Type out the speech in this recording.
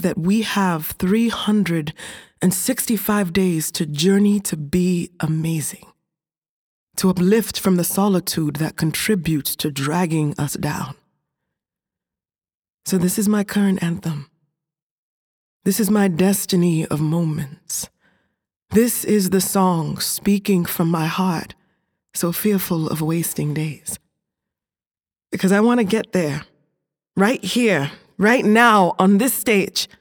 that we have 365 days to journey to be amazing, to uplift from the solitude that contributes to dragging us down. So this is my current anthem. This is my destiny of moments. This is the song speaking from my heart, so fearful of wasting days. Because I want to get there, right here, right now, on this stage,